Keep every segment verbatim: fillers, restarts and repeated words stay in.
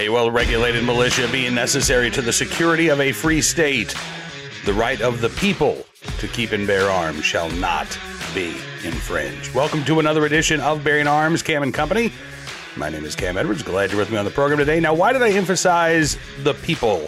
A well-regulated militia being necessary to the security of a free state. The right of the people to keep and bear arms shall not be infringed. Welcome to another edition of Bearing Arms, Cam and Company. My name is Cam Edwards. Glad you're with me on the program today. Now, why did I emphasize the people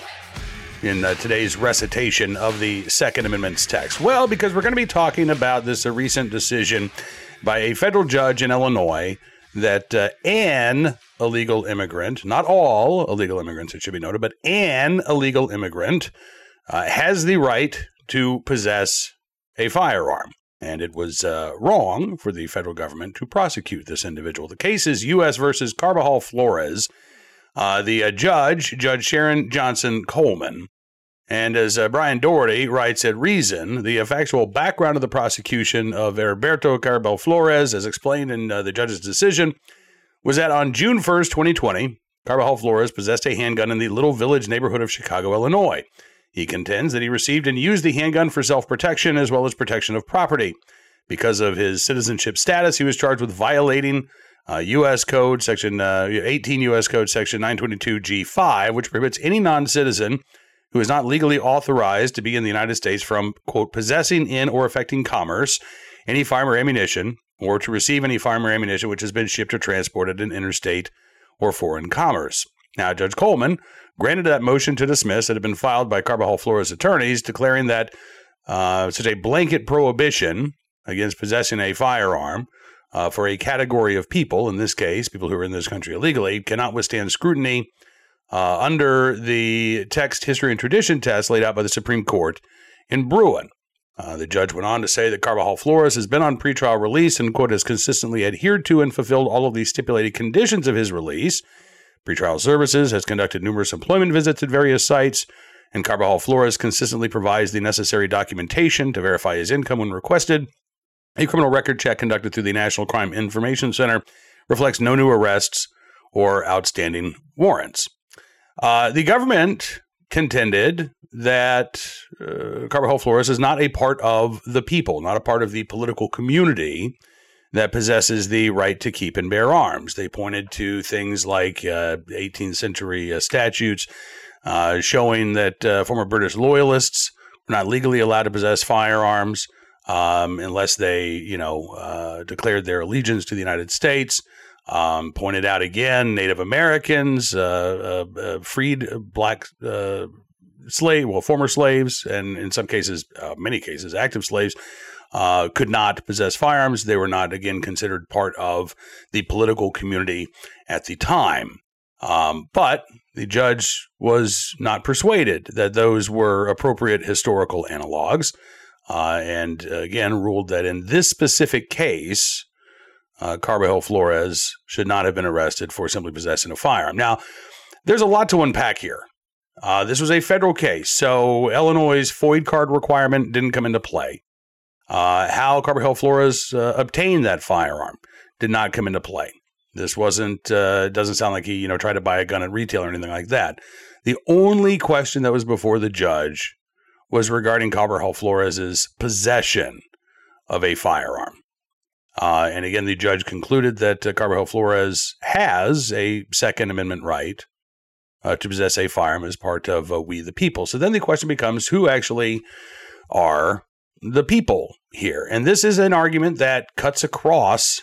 in uh, today's recitation of the Second Amendment's text? Well, because we're going to be talking about this a recent decision by a federal judge in Illinois that uh, an illegal immigrant, not all illegal immigrants, it should be noted, but an illegal immigrant uh, has the right to possess a firearm. And it was uh, wrong for the federal government to prosecute this individual. The case is U S versus Carbajal Flores. Uh, the uh, judge, Judge Sharon Johnson Coleman, and as uh, Brian Doherty writes at Reason, the uh, factual background of the prosecution of Heriberto Carbajal Flores, as explained in uh, the judge's decision, was that on June first, twenty twenty, Carbajal Flores possessed a handgun in the Little Village neighborhood of Chicago, Illinois. He contends that he received and used the handgun for self-protection as well as protection of property. Because of his citizenship status, he was charged with violating uh, U S Code Section uh, eighteen U S Code Section nine twenty-two G five, which prohibits any non-citizen who is not legally authorized to be in the United States from, quote, possessing in or affecting commerce any firearm or ammunition, or to receive any firearm or ammunition which has been shipped or transported in interstate or foreign commerce. Now, Judge Coleman granted that motion to dismiss that had been filed by Carbajal Flores' attorneys, declaring that uh, such a blanket prohibition against possessing a firearm uh, for a category of people, in this case, people who are in this country illegally, cannot withstand scrutiny Uh, under the text, history, and tradition test laid out by the Supreme Court in Bruin. Uh, the judge went on to say that Carbajal Flores has been on pretrial release and, quote, has consistently adhered to and fulfilled all of the stipulated conditions of his release. Pretrial Services has conducted numerous employment visits at various sites, and Carbajal Flores consistently provides the necessary documentation to verify his income when requested. A criminal record check conducted through the National Crime Information Center reflects no new arrests or outstanding warrants. Uh, the government contended that uh, Carbajal Flores is not a part of the people, not a part of the political community that possesses the right to keep and bear arms. They pointed to things like uh, eighteenth century uh, statutes uh, showing that uh, former British loyalists were not legally allowed to possess firearms um, unless they, you know, uh, declared their allegiance to the United States. Um, pointed out again, Native Americans, uh, uh, uh, freed black uh, slave, well, former slaves, and in some cases, uh, many cases, active slaves, uh, could not possess firearms. They were not, again, considered part of the political community at the time. Um, but the judge was not persuaded that those were appropriate historical analogs, uh, and again, ruled that in this specific case, Uh, Carbajal Flores should not have been arrested for simply possessing a firearm. Now, there's a lot to unpack here. Uh, this was a federal case, so Illinois' FOID card requirement didn't come into play. Uh, how Carbajal Flores uh, obtained that firearm did not come into play. This wasn't, uh, doesn't sound like he, you know, tried to buy a gun at retail or anything like that. The only question that was before the judge was regarding Carbajal Flores' possession of a firearm. Uh, and again, the judge concluded that uh, Carbajal Flores has a Second Amendment right uh, to possess a firearm as part of uh, We the People. So then the question becomes, who actually are the people here? And this is an argument that cuts across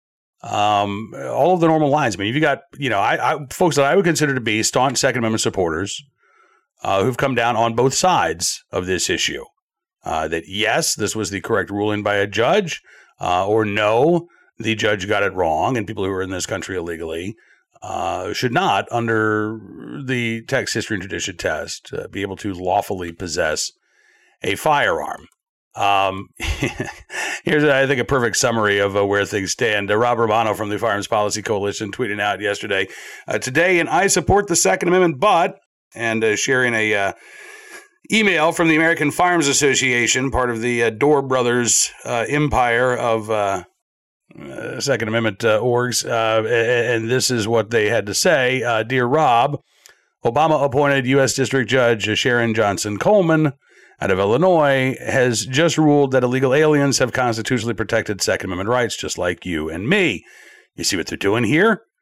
um, all of the normal lines. I mean, you've got, you know, I, I, folks that I would consider to be staunch Second Amendment supporters uh, who've come down on both sides of this issue. Uh, that, yes, this was the correct ruling by a judge. Uh, or no, the judge got it wrong, and people who are in this country illegally uh, should not, under the text, history, and tradition test, uh, be able to lawfully possess a firearm. Um, here's, I think, a perfect summary of uh, where things stand. Uh, Rob Romano from the Firearms Policy Coalition tweeting out yesterday, uh, today, and I support the Second Amendment, but, and uh, sharing a uh, email from the American Firearms Association, part of the uh, Dorr Brothers uh, empire of uh, uh, Second Amendment uh, orgs, uh, and this is what they had to say. Uh, Dear Rob, Obama appointed U S District Judge Sharon Johnson Coleman out of Illinois has just ruled that illegal aliens have constitutionally protected Second Amendment rights, just like you and me. You see what they're doing here?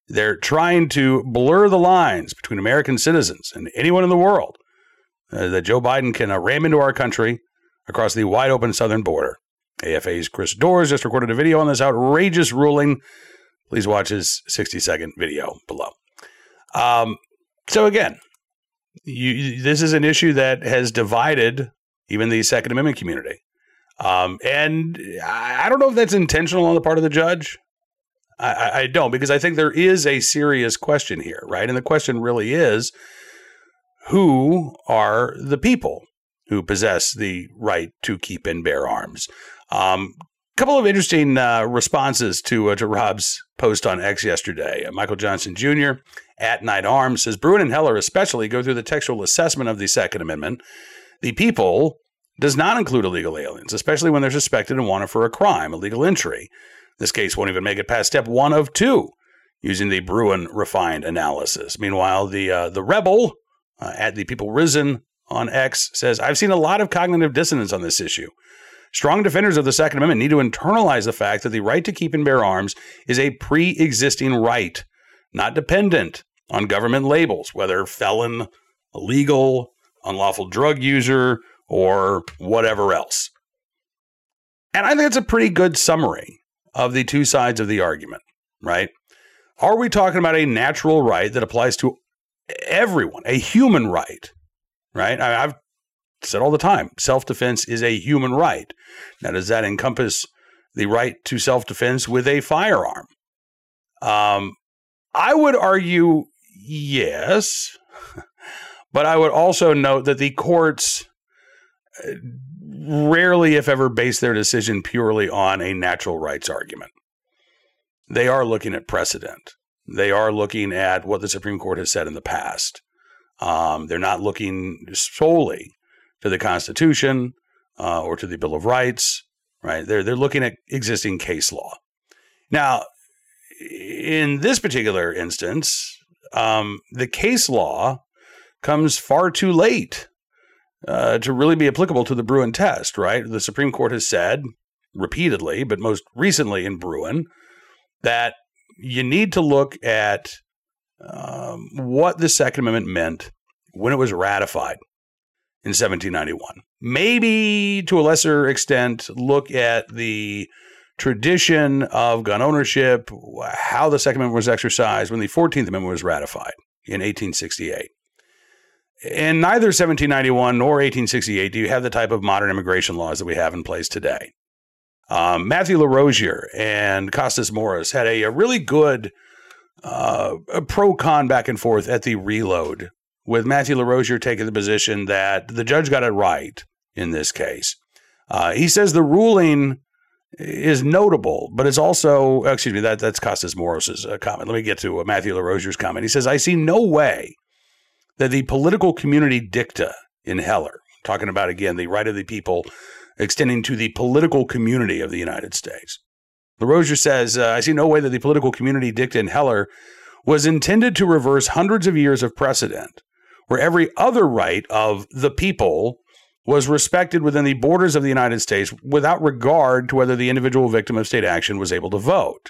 They're trying to blur the lines between American citizens and anyone in the world uh, that Joe Biden can uh, ram into our country across the wide open southern border. A F A's Chris Doors just recorded a video on this outrageous ruling. Please watch his sixty second video below. Um, so again, you, you, this is an issue that has divided even the Second Amendment community. Um, and I, I don't know if that's intentional on the part of the judge. I, I don't, because I think there is a serious question here, right? And the question really is, who are the people who possess the right to keep and bear arms? Um, couple of interesting uh, responses to uh, to Rob's post on X yesterday. Uh, Michael Johnson Junior at Knight Arms says, Bruen and Heller especially go through the textual assessment of the Second Amendment. The people does not include illegal aliens, especially when they're suspected and wanted for a crime, illegal entry. This case won't even make it past step one of two, using the Bruen refined analysis. Meanwhile, the uh, the rebel uh, at the People Risen on X says, I've seen a lot of cognitive dissonance on this issue. Strong defenders of the Second Amendment need to internalize the fact that the right to keep and bear arms is a pre-existing right, not dependent on government labels, whether felon, illegal, unlawful drug user, or whatever else. And I think it's a pretty good summary of the two sides of the argument, right? Are we talking about a natural right that applies to everyone, a human right, right? I, I've said all the time, self-defense is a human right. Now, does that encompass the right to self-defense with a firearm? Um, I would argue yes, but I would also note that the courts rarely, if ever, base their decision purely on a natural rights argument. They are looking at precedent. They are looking at what the Supreme Court has said in the past. Um, they're not looking solely to the Constitution uh, or to the Bill of Rights, right? They're, they're looking at existing case law. Now, in this particular instance, um, the case law comes far too late Uh, to really be applicable to the Bruen test, right? The Supreme Court has said repeatedly, but most recently in Bruen, that you need to look at um, what the Second Amendment meant when it was ratified in seventeen ninety-one. Maybe to a lesser extent, look at the tradition of gun ownership, how the Second Amendment was exercised when the fourteenth Amendment was ratified in eighteen sixty-eight. In neither seventeen ninety-one nor eighteen sixty-eight do you have the type of modern immigration laws that we have in place today. Um, Matthew LaRosier and Costas Morris had a, a really good uh, pro-con back and forth at the reload, with Matthew LaRosier taking the position that the judge got it right in this case. Uh, he says the ruling is notable, but it's also, excuse me, that, that's Costas Morris's uh, comment. Let me get to uh, Matthew LaRosier's comment. He says, I see no way that the political community dicta in Heller, talking about, again, the right of the people extending to the political community of the United States. LaRosier says, uh, I see no way that the political community dicta in Heller was intended to reverse hundreds of years of precedent, where every other right of the people was respected within the borders of the United States without regard to whether the individual victim of state action was able to vote.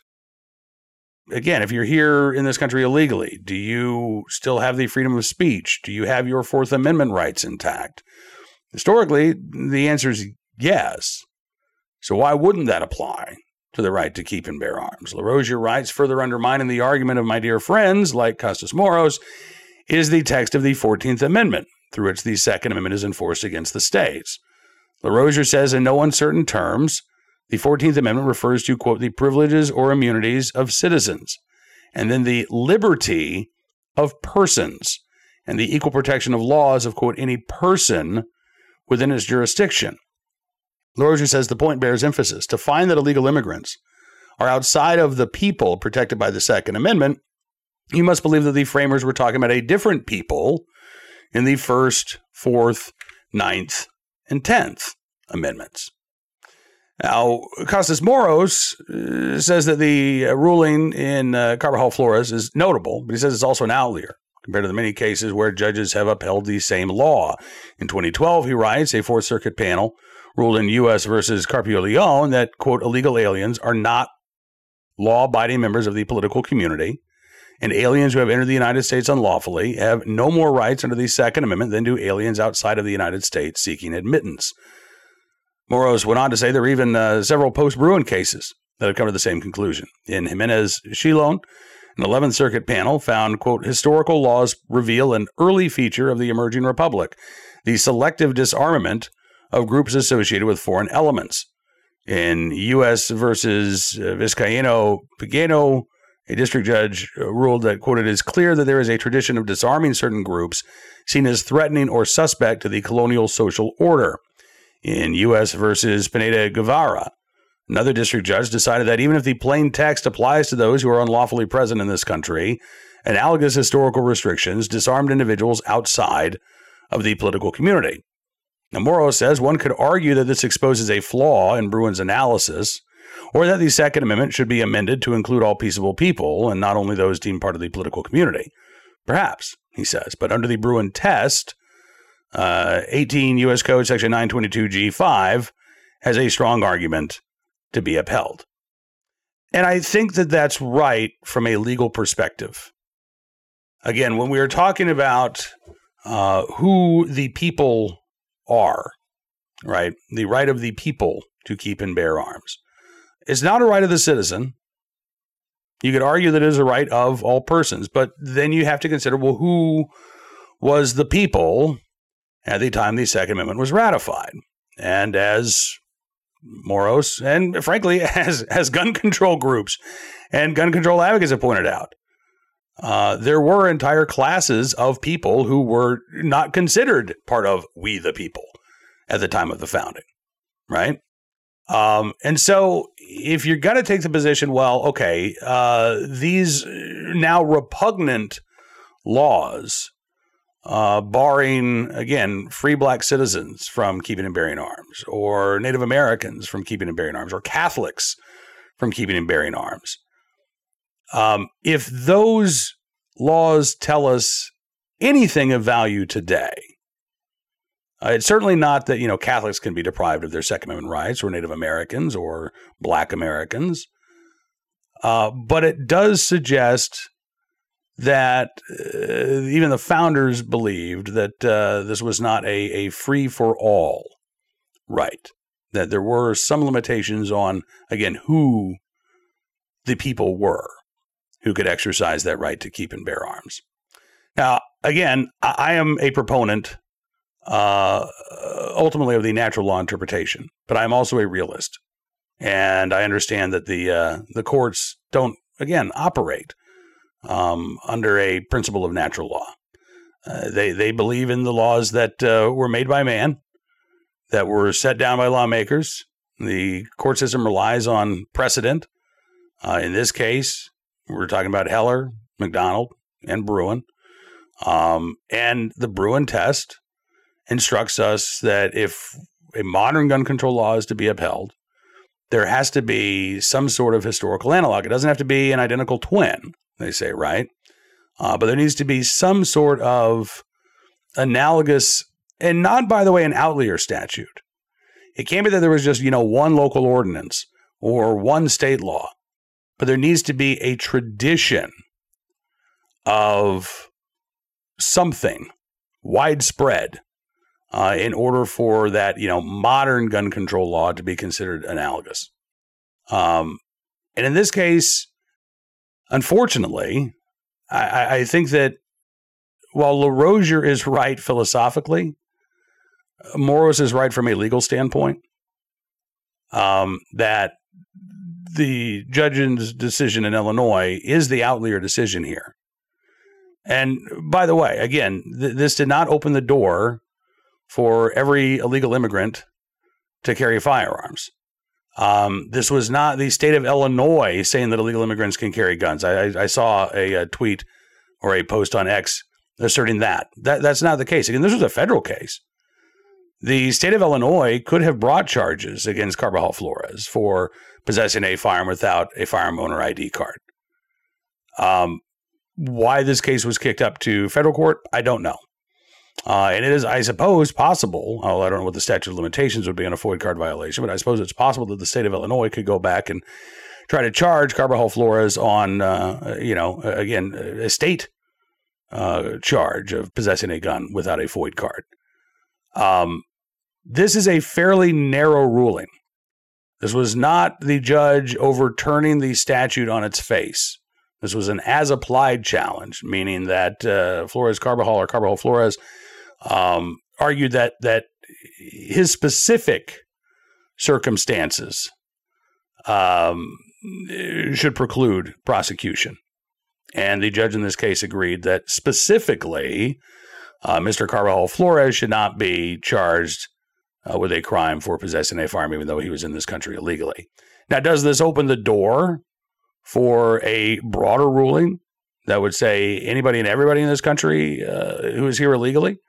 Again, if you're here in this country illegally, do you still have the freedom of speech? Do you have your Fourth Amendment rights intact? Historically, the answer is yes. So why wouldn't that apply to the right to keep and bear arms? LaRosier writes, further undermining the argument of my dear friends like Costas Moros is the text of the fourteenth Amendment, through which the Second Amendment is enforced against the states. LaRosier says in no uncertain terms, the fourteenth Amendment refers to, quote, the privileges or immunities of citizens, and then the liberty of persons, and the equal protection of laws of, quote, any person within its jurisdiction. LaRosier says the point bears emphasis. To find that illegal immigrants are outside of the people protected by the Second Amendment, you must believe that the framers were talking about a different people in the First, Fourth, Ninth, and Tenth Amendments. Now, Costas Moros uh, says that the uh, ruling in uh, Carbajal Flores is notable, but he says it's also an outlier compared to the many cases where judges have upheld the same law. In twenty twelve, he writes, a Fourth Circuit panel ruled in U S versus Carpio Leon that, quote, illegal aliens are not law-abiding members of the political community and aliens who have entered the United States unlawfully have no more rights under the Second Amendment than do aliens outside of the United States seeking admittance. Moros went on to say there are even uh, several post-Bruen cases that have come to the same conclusion. In Jimenez-Chilon, an eleventh Circuit panel found, quote, historical laws reveal an early feature of the emerging republic, the selective disarmament of groups associated with foreign elements. In U S versus Vizcaíno-Pequeño, a district judge ruled that, quote, it is clear that there is a tradition of disarming certain groups seen as threatening or suspect to the colonial social order. In U S versus Pineda Guevara, another district judge decided that even if the plain text applies to those who are unlawfully present in this country, analogous historical restrictions disarmed individuals outside of the political community. Now, Moros says one could argue that this exposes a flaw in Bruin's analysis, or that the Second Amendment should be amended to include all peaceable people and not only those deemed part of the political community. Perhaps, he says, but under the Bruin test, uh, eighteen U S Code Section nine twenty-two G five has a strong argument to be upheld. And I think that that's right from a legal perspective. Again, when we are talking about uh, who the people are, right, the right of the people to keep and bear arms, it's not a right of the citizen. You could argue that it is a right of all persons, but then you have to consider, well, who was the people at the time the Second Amendment was ratified? And as Moros, and frankly, as, as gun control groups and gun control advocates have pointed out, uh, there were entire classes of people who were not considered part of we the people at the time of the founding, right? Um, and so if you're going to take the position, well, okay, uh, these now repugnant laws Uh, barring, again, free black citizens from keeping and bearing arms, or Native Americans from keeping and bearing arms, or Catholics from keeping and bearing arms. Um, if those laws tell us anything of value today, uh, it's certainly not that, you know, Catholics can be deprived of their Second Amendment rights, or Native Americans, or Black Americans. Uh, but it does suggest that uh, even the founders believed that uh, this was not a, a free-for-all right, that there were some limitations on, again, who the people were who could exercise that right to keep and bear arms. Now, again, I, I am a proponent uh, ultimately of the natural law interpretation, but I'm also a realist, and I understand that the uh, the courts don't, again, operate Um, under a principle of natural law. Uh, they they believe in the laws that uh, were made by man, that were set down by lawmakers. The court system relies on precedent. Uh, in this case, we're talking about Heller, McDonald, and Bruen. Um, and the Bruen test instructs us that if a modern gun control law is to be upheld, there has to be some sort of historical analog. It doesn't have to be an identical twin, they say, right? Uh, but there needs to be some sort of analogous, and not, by the way, an outlier statute. It can't be that there was just, you know, one local ordinance or one state law, but there needs to be a tradition of something widespread uh, in order for that, you know, modern gun control law to be considered analogous. Um, and in this case, unfortunately, I, I think that while LaRosier is right philosophically, Moros is right from a legal standpoint, um, that the judge's decision in Illinois is the outlier decision here. And by the way, again, th- this did not open the door for every illegal immigrant to carry firearms. Um, this was not the state of Illinois saying that illegal immigrants can carry guns. I, I, I saw a, a tweet or a post on X asserting that. that. That's not the case. Again, this was a federal case. The state of Illinois could have brought charges against Carbajal Flores for possessing a firearm without a firearm owner I D card. Um, why this case was kicked up to federal court, I don't know. Uh, and it is, I suppose, possible, although I don't know what the statute of limitations would be on a FOID card violation, but I suppose it's possible that the state of Illinois could go back and try to charge Carbajal Flores on, uh, you know, again, a state uh, charge of possessing a gun without a FOID card. Um, this is a fairly narrow ruling. This was not the judge overturning the statute on its face. This was an as-applied challenge, meaning that uh, Flores Carbajal or Carbajal Flores um, argued that that his specific circumstances um, should preclude prosecution. And the judge in this case agreed that specifically uh, Mister Carbajal Flores should not be charged uh, with a crime for possessing a firearm, even though he was in this country illegally. Now, does this open the door for a broader ruling that would say anybody and everybody in this country uh, who is here illegally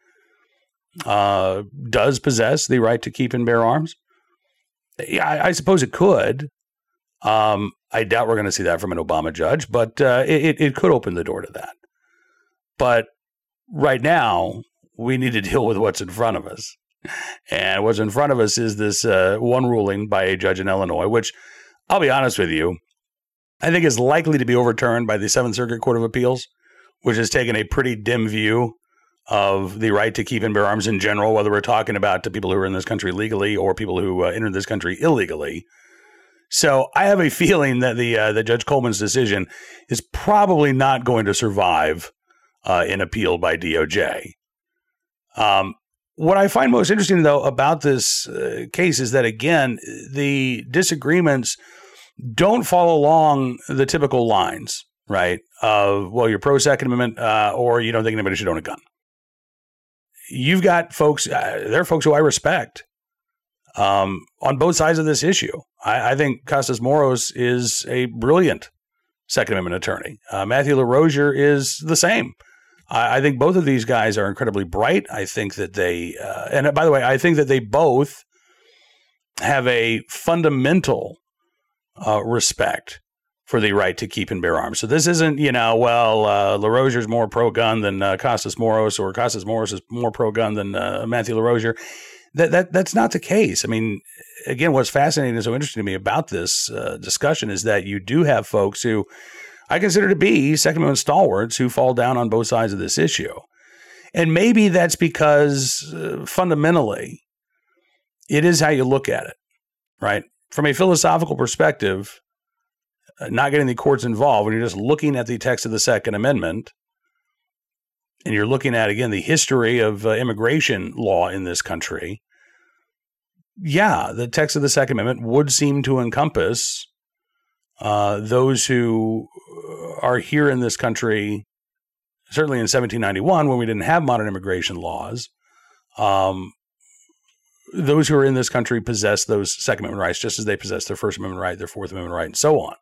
uh, does possess the right to keep and bear arms? Yeah, I, I suppose it could. Um, I doubt we're going to see that from an Obama judge, but uh, it, it could open the door to that. But right now, we need to deal with what's in front of us. And what's in front of us is this uh, one ruling by a judge in Illinois, which, I'll be honest with you, I think is likely to be overturned by the Seventh Circuit Court of Appeals, which has taken a pretty dim view of the right to keep and bear arms in general, whether we're talking about the people who are in this country legally or people who uh, entered this country illegally. So I have a feeling that the uh, that Judge Coleman's decision is probably not going to survive uh, an appeal by D O J. Um, what I find most interesting, though, about this uh, case is that, again, the disagreements don't follow along the typical lines, right? Of, well, you're pro-Second Amendment uh, or you don't think anybody should own a gun. You've got folks, uh, there are folks who I respect um, on both sides of this issue. I, I think Costas Moros is a brilliant Second Amendment attorney. Uh, Matthew LaRosier is the same. I, I think both of these guys are incredibly bright. I think that they, uh, and by the way, I think that they both have a fundamental Uh, respect for the right to keep and bear arms. So this isn't, you know, well, uh, LaRosier's more pro-gun than uh, Costas Moros, or Costas Moros is more pro-gun than uh, Matthew LaRosier. That that that's not the case. I mean, again, what's fascinating and so interesting to me about this uh, discussion is that you do have folks who I consider to be Second Amendment stalwarts who fall down on both sides of this issue. And maybe that's because uh, fundamentally it is how you look at it, right? From a philosophical perspective, uh, not getting the courts involved, when you're just looking at the text of the Second Amendment, and you're looking at, again, the history of uh, immigration law in this country, yeah, the text of the Second Amendment would seem to encompass uh, those who are here in this country, certainly in seventeen ninety-one, when we didn't have modern immigration laws. Um, Those who are in this country possess those Second Amendment rights just as they possess their First Amendment right, their Fourth Amendment right, and so on.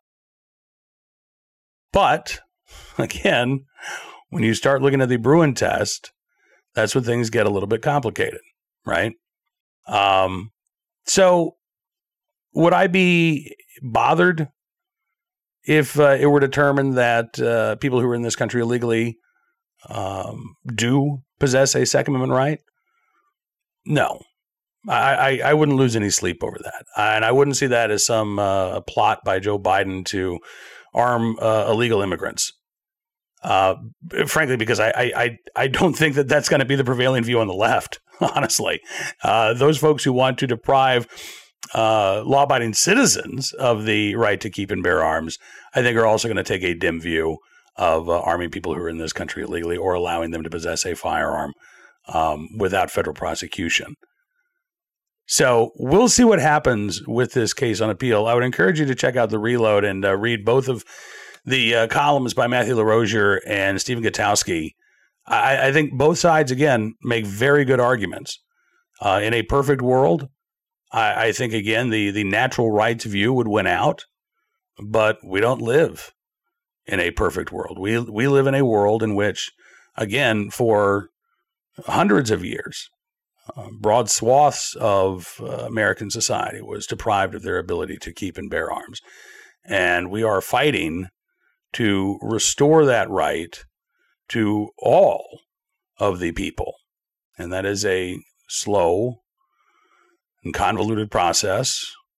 But, again, when you start looking at the Bruin test, that's when things get a little bit complicated, right? Um, so would I be bothered if uh, it were determined that uh, people who are in this country illegally um, do possess a Second Amendment right? No. I, I, I wouldn't lose any sleep over that. And I wouldn't see that as some uh, plot by Joe Biden to arm uh, illegal immigrants. Uh, frankly, because I, I, I don't think that that's going to be the prevailing view on the left, honestly. Uh, those folks who want to deprive uh, law-abiding citizens of the right to keep and bear arms, I think are also going to take a dim view of uh, arming people who are in this country illegally or allowing them to possess a firearm um, without federal prosecution. So we'll see what happens with this case on appeal. I would encourage you to check out The Reload and uh, read both of the uh, columns by Matthew LaRosier and Stephen Gutowski. I, I think both sides, again, make very good arguments. Uh, in a perfect world, I, I think, again, the, the natural rights view would win out, but we don't live in a perfect world. We, we live in a world in which, again, for hundreds of years, Uh, broad swaths of uh, American society was deprived of their ability to keep and bear arms. And we are fighting to restore that right to all of the people. And that is a slow and convoluted process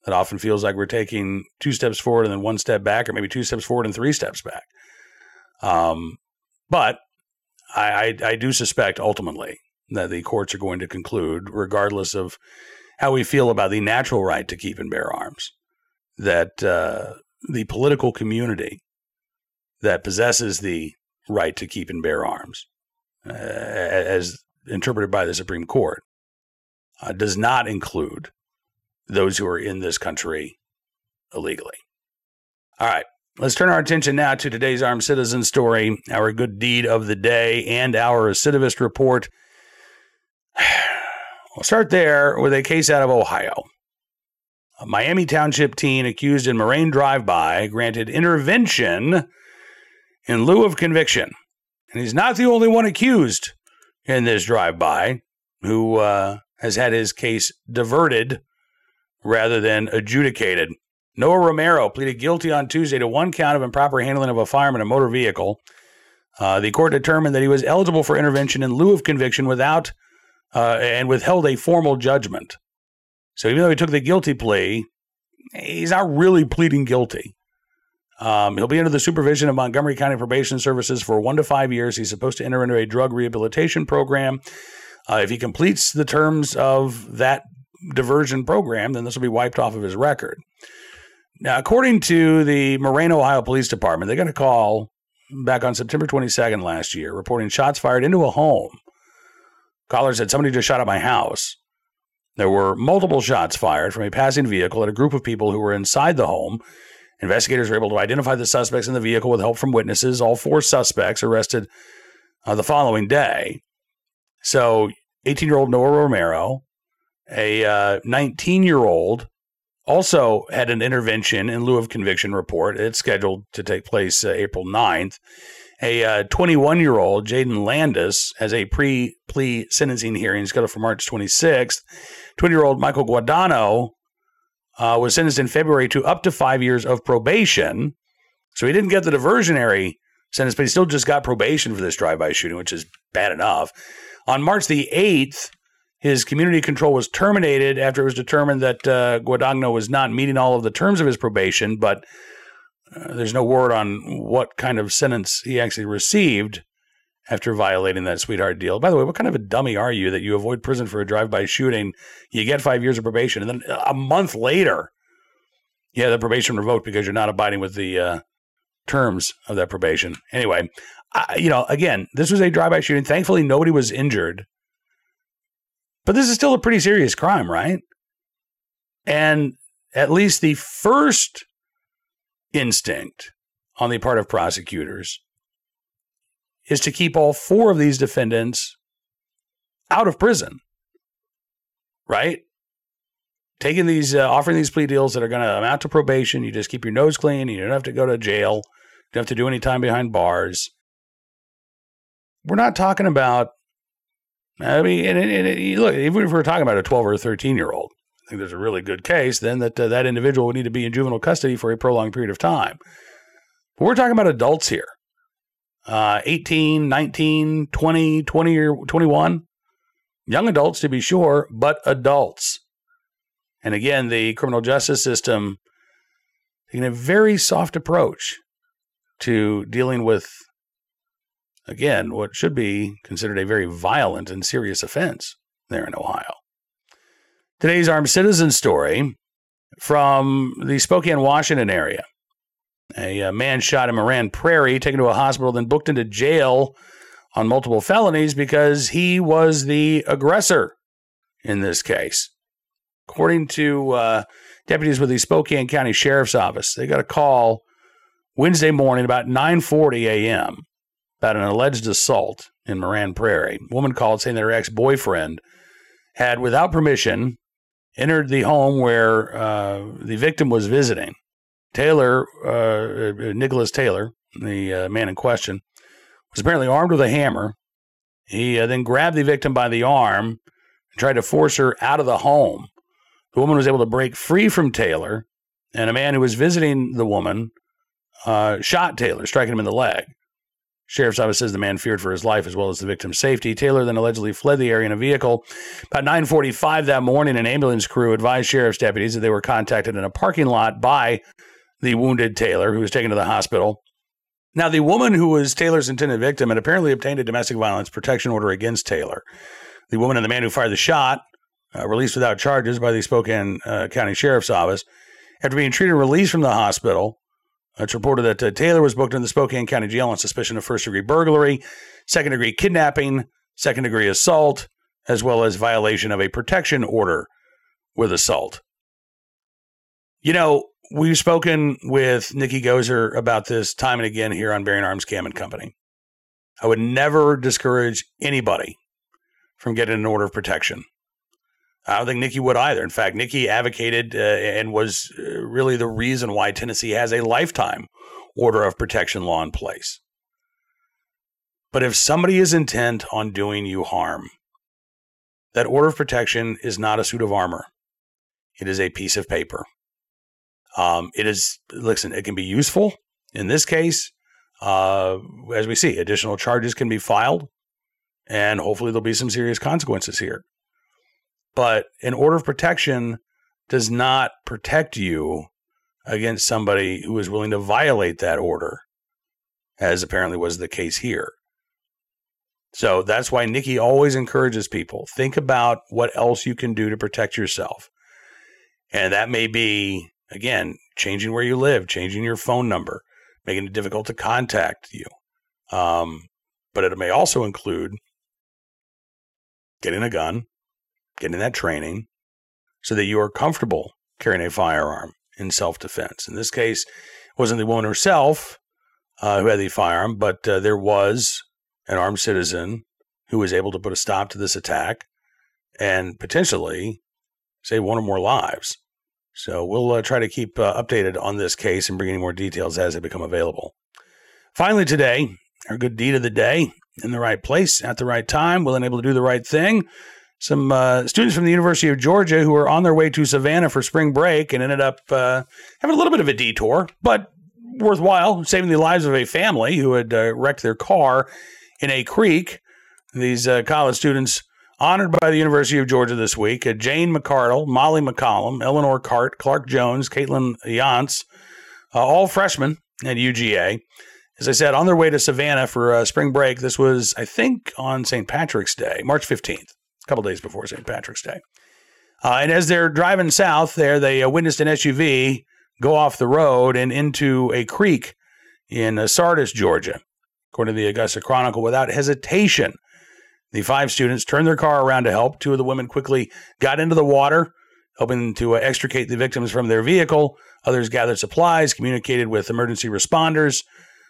It often feels like we're taking two steps forward and then one step back, or maybe two steps forward and three steps back. Um, but I, I, I do suspect ultimately that the courts are going to conclude, regardless of how we feel about the natural right to keep and bear arms, that uh, the political community that possesses the right to keep and bear arms, uh, as interpreted by the Supreme Court, uh, does not include those who are in this country illegally. All right, let's turn our attention now to today's Armed Citizen story, our good deed of the day, and our recidivist report. We'll start there with a case out of Ohio. A Miami Township teen accused in Moraine drive-by granted intervention in lieu of conviction. And he's not the only one accused in this drive-by who uh, has had his case diverted rather than adjudicated. Noah Romero pleaded guilty on Tuesday to one count of improper handling of a firearm in a motor vehicle. Uh, the court determined that he was eligible for intervention in lieu of conviction without uh, and withheld a formal judgment. So even though he took the guilty plea, he's not really pleading guilty. Um, he'll be under the supervision of Montgomery County Probation Services for one to five years. He's supposed to enter into a drug rehabilitation program. Uh, if he completes the terms of that diversion program, then this will be wiped off of his record. Now, according to the Moraine, Ohio Police Department, they got a call back on September twenty-second last year reporting shots fired into a home. Caller said, somebody just shot at my house. There were multiple shots fired from a passing vehicle at a group of people who were inside the home. Investigators were able to identify the suspects in the vehicle with help from witnesses. All four suspects arrested uh, the following day. So eighteen-year-old Noah Romero, a uh, nineteen-year-old, also had an intervention in lieu of conviction report. It's scheduled to take place uh, April ninth. A uh, twenty-one-year-old, Jaden Landis, has a pre-plea sentencing hearing scheduled for March twenty-sixth. twenty-year-old Michael Guadano uh, was sentenced in February to up to five years of probation. So he didn't get the diversionary sentence, but he still just got probation for this drive-by shooting, which is bad enough. On March the eighth, his community control was terminated after it was determined that uh, Guadagno was not meeting all of the terms of his probation, but uh, there's no word on what kind of sentence he actually received after violating that sweetheart deal. By the way, what kind of a dummy are you that you avoid prison for a drive-by shooting, you get five years of probation, and then a month later, you have the probation revoked because you're not abiding with the uh, terms of that probation. Anyway, I, you know, again, this was a drive-by shooting. Thankfully, nobody was injured. But this is still a pretty serious crime, right? And at least the first instinct on the part of prosecutors is to keep all four of these defendants out of prison, right? Taking these, uh, offering these plea deals that are going to amount to probation. You just keep your nose clean. You don't have to go to jail. You don't have to do any time behind bars. We're not talking about, I mean, and, and, and look, even if we're talking about a twelve or a thirteen-year-old, I think there's a really good case then that uh, that individual would need to be in juvenile custody for a prolonged period of time. But we're talking about adults here. Uh, eighteen, nineteen, twenty, twenty, or twenty-one. Young adults, to be sure, but adults. And again, the criminal justice system taking a very soft approach to dealing with, again, what should be considered a very violent and serious offense there in Ohio. Today's Armed Citizen story from the Spokane, Washington area. A, a man shot in Moran Prairie, taken to a hospital, then booked into jail on multiple felonies because he was the aggressor in this case. According to uh, deputies with the Spokane County Sheriff's Office, they got a call Wednesday morning about nine forty a.m. about an alleged assault in Moran Prairie. A woman called saying that her ex-boyfriend had, without permission, entered the home where uh, the victim was visiting. Taylor, uh, Nicholas Taylor, the uh, man in question, was apparently armed with a hammer. He uh, then grabbed the victim by the arm and tried to force her out of the home. The woman was able to break free from Taylor, and a man who was visiting the woman uh, shot Taylor, striking him in the leg. Sheriff's office says the man feared for his life as well as the victim's safety. Taylor then allegedly fled the area in a vehicle. About nine forty-five that morning, an ambulance crew advised sheriff's deputies that they were contacted in a parking lot by the wounded Taylor, who was taken to the hospital. Now, the woman who was Taylor's intended victim had apparently obtained a domestic violence protection order against Taylor. The woman and the man who fired the shot, uh, released without charges by the Spokane uh, County Sheriff's Office. After being treated and released from the hospital, it's reported that uh, Taylor was booked in the Spokane County Jail on suspicion of first-degree burglary, second-degree kidnapping, second-degree assault, as well as violation of a protection order with assault. You know, we've spoken with Nikki Gozer about this time and again here on Bearing Arms Cam and Company. I would never discourage anybody from getting an order of protection. I don't think Nikki would either. In fact, Nikki advocated uh, and was uh, really the reason why Tennessee has a lifetime order of protection law in place. But if somebody is intent on doing you harm, that order of protection is not a suit of armor. It is a piece of paper. Um, it is, listen, it can be useful. In this case, uh, as we see, additional charges can be filed, and hopefully there'll be some serious consequences here. But an order of protection does not protect you against somebody who is willing to violate that order, as apparently was the case here. So that's why Nikki always encourages people, think about what else you can do to protect yourself. And that may be, again, changing where you live, changing your phone number, making it difficult to contact you. Um, but it may also include getting a gun, getting that training so that you are comfortable carrying a firearm in self-defense. In this case, it wasn't the woman herself uh, who had the firearm, but uh, there was an armed citizen who was able to put a stop to this attack and potentially save one or more lives. So we'll uh, try to keep uh, updated on this case and bring any more details as they become available. Finally today, our good deed of the day, in the right place at the right time, willing and able to do the right thing. Some uh, students from the University of Georgia who were on their way to Savannah for spring break and ended up uh, having a little bit of a detour, but worthwhile, saving the lives of a family who had uh, wrecked their car in a creek. These uh, college students honored by the University of Georgia this week, uh, Jane McCardle, Molly McCollum, Eleanor Cart, Clark Jones, Caitlin Yance, uh, all freshmen at U G A. As I said, on their way to Savannah for uh, spring break. This was, I think, on Saint Patrick's Day, March fifteenth. A couple days before Saint Patrick's Day. Uh, and as they're driving south there, they uh, witnessed an S U V go off the road and into a creek in uh, Sardis, Georgia. According to the Augusta Chronicle, without hesitation, the five students turned their car around to help. Two of the women quickly got into the water, helping to uh, extricate the victims from their vehicle. Others gathered supplies, communicated with emergency responders.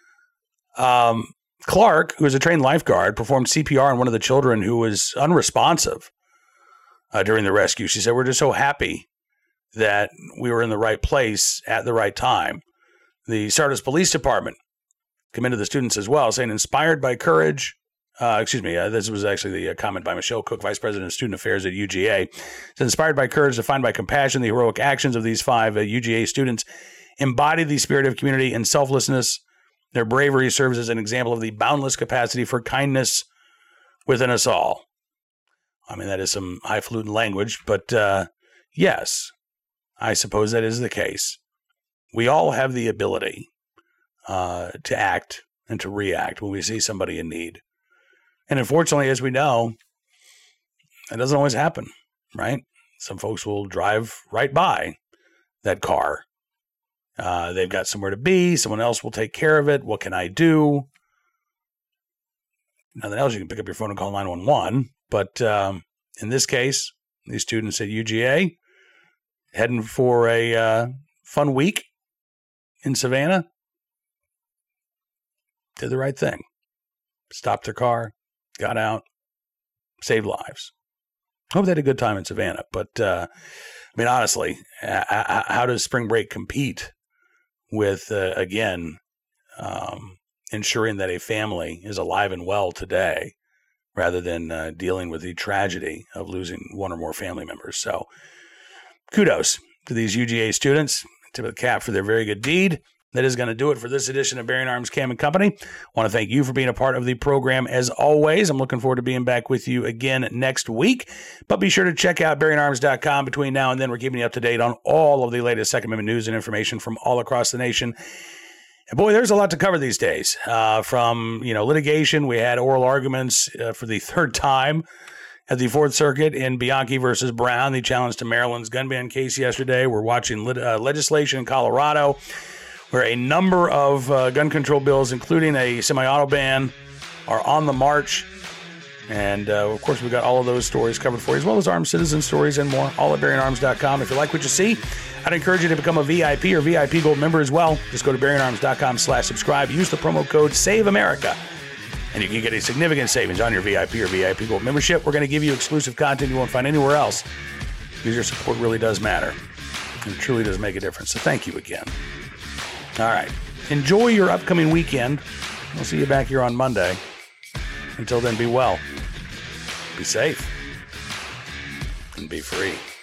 Um, Clark, who was a trained lifeguard, performed C P R on one of the children who was unresponsive uh, during the rescue. She said, "We're just so happy that we were in the right place at the right time." The Sardis Police Department commended the students as well, saying, "Inspired by courage," uh, excuse me, uh, this was actually the uh, comment by Michelle Cook, Vice President of Student Affairs at U G A. Said, "Inspired by courage, defined by compassion, the heroic actions of these five uh, U G A students embody the spirit of community and selflessness. Their bravery serves as an example of the boundless capacity for kindness within us all." I mean, that is some highfalutin language, but uh, yes, I suppose that is the case. We all have the ability uh, to act and to react when we see somebody in need. And unfortunately, as we know, it doesn't always happen, right? Some folks will drive right by that car. Uh, they've got somewhere to be. Someone else will take care of it. What can I do? Nothing else. You can pick up your phone and call nine one one. But um, in this case, these students at U G A heading for a uh, fun week in Savannah did the right thing. Stopped their car, got out, saved lives. Hope they had a good time in Savannah. But, uh, I mean, honestly, how does spring break compete with, uh, again, um, ensuring that a family is alive and well today rather than uh, dealing with the tragedy of losing one or more family members? So kudos to these U G A students. Tip of the cap for their very good deed. that is going to do it for this edition of Bearing Arms Cam and Company. I want to thank you for being a part of the program as always. I'm looking forward to being back with you again next week. But be sure to check out bearing arms dot com. Between now and then, we're keeping you up to date on all of the latest Second Amendment news and information from all across the nation. And boy, there's a lot to cover these days. Uh, from, you know, litigation, we had oral arguments uh, for the third time at the Fourth Circuit in Bianchi versus Brown, the challenge to Maryland's gun ban case yesterday. We're watching lit- uh, legislation in Colorado where a number of uh, gun control bills, including a semi-auto ban, are on the march. And, uh, of course, we've got all of those stories covered for you, as well as armed citizen stories and more, all at bearing arms dot com. If you like what you see, I'd encourage you to become a V I P or V I P Gold member as well. Just go to bearing arms dot com slash subscribe. Use the promo code SAVEAMERICA, and you can get a significant savings on your V I P or V I P Gold membership. We're going to give you exclusive content you won't find anywhere else, because your support really does matter. It truly does make a difference. So thank you again. All right. Enjoy your upcoming weekend. We'll see you back here on Monday. Until then, be well, be safe, and be free.